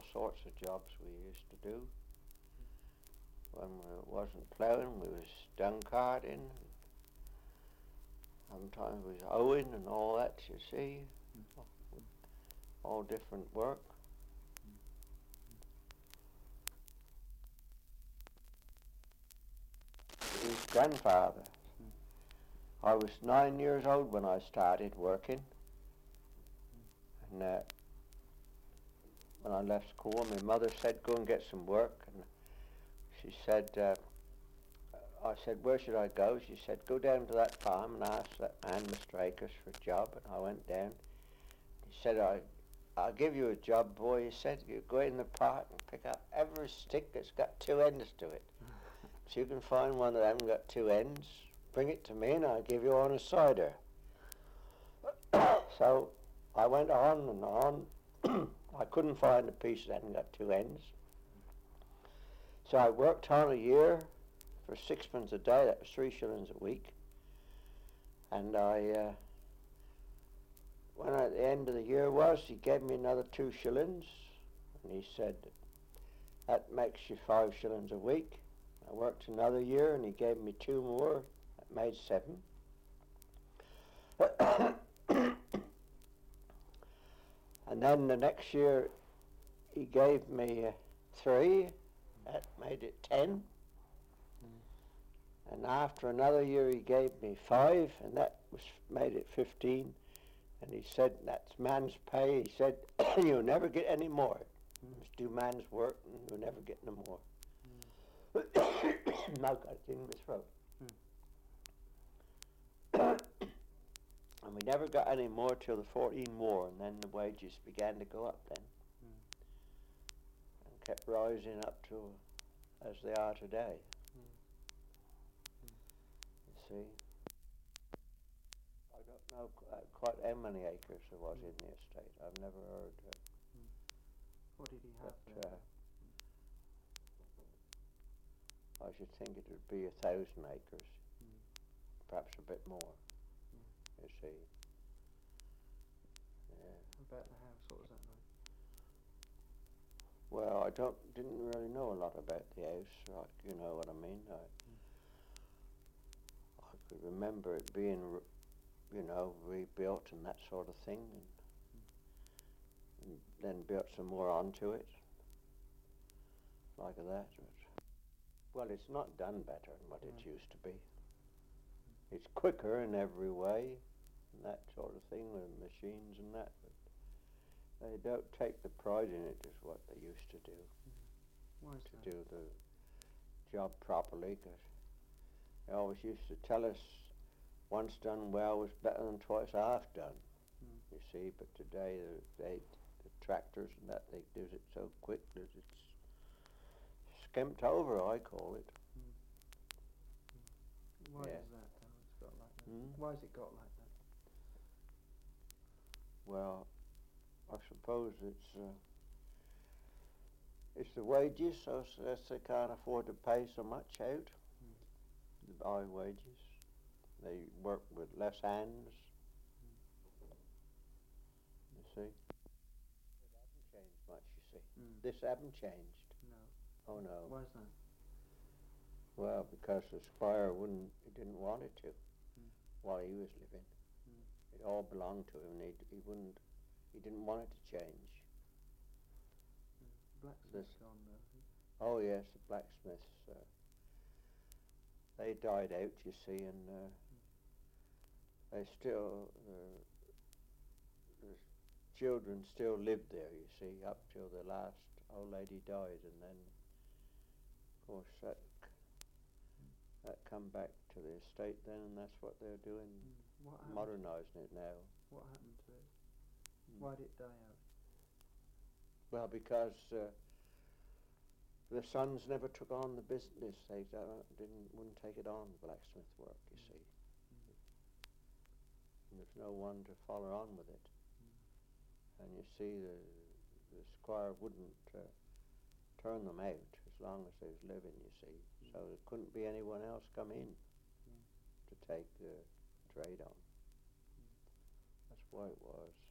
sorts of jobs we used to do. When we wasn't ploughing, we was dung carting. Sometimes we was hoeing and all that, you see. All different work. His grandfather. I was 9 years old when I started working. And when I left school, my mother said, go and get some work. And she said, I said, where should I go? She said, go down to that farm and ask that man, Mr. Akers, for a job. And I went down. He said, I'll give you a job, boy. He said, you go in the park and pick up every stick that's got two ends to it. If you can find one that hasn't got two ends, bring it to me and I'll give you on a cider. So I went on and on. I couldn't find a piece that hadn't got two ends. So I worked on a year for 6 pence a day. That was 3 shillings a week. And when at the end of the year was, he gave me another 2 shillings. And he said, that makes you 5 shillings a week. I worked another year and he gave me 2 more. That made 7. And then the next year he gave me 3. That made it 10. And after another year he gave me 5, and that made it 15. And he said, that's man's pay. He said, you'll never get any more. Just do man's work and you'll never get no more. Now got it in my throat. And we never got any more till the 14 war, and then the wages began to go up then. And kept rising up to as they are today. You see. I don't know quite how many acres there was in the estate. I've never heard. What did he have there? I should think it would be 1,000 acres, perhaps a bit more. You see. Yeah. About the house, what was that like? Well, I didn't really know a lot about the house. Like, you know what I mean. I could remember it being, rebuilt and that sort of thing, and then built some more onto it, like that. Well, it's not done better than what it used to be. It's quicker in every way, and that sort of thing with machines and that. But they don't take the pride in it as what they used to do. Why is that? Do the job properly, because they always used to tell us once done well was better than twice half done. You see, but today the tractors and that, they do it so quick that it's skimped over, I call it. Why is that though? It's got like that. Why has it got like that? Well, I suppose it's the wages, so they can't afford to pay so much out. The high wages. They work with less hands. You see. It hasn't changed much, you see. This hasn't changed. No. Oh no. Why is that? Well, because the squire he didn't want it to while he was living. It all belonged to him, and he didn't want it to change. Blacksmith's gone though. Oh yes, the blacksmiths. They died out, you see, and they still, the children still lived there, you see, up till the last old lady died, and then, of course, that come back to the estate then, and that's what they're doing, modernising it now. What happened to it? Why did it die out? Well, because the sons never took on the business. They wouldn't take it on, blacksmith work, you see. And there's no one to follow on with it. And you see, the squire wouldn't turn them out as long as they was living, you see. So there couldn't be anyone else come in to take the trade on. That's why it was.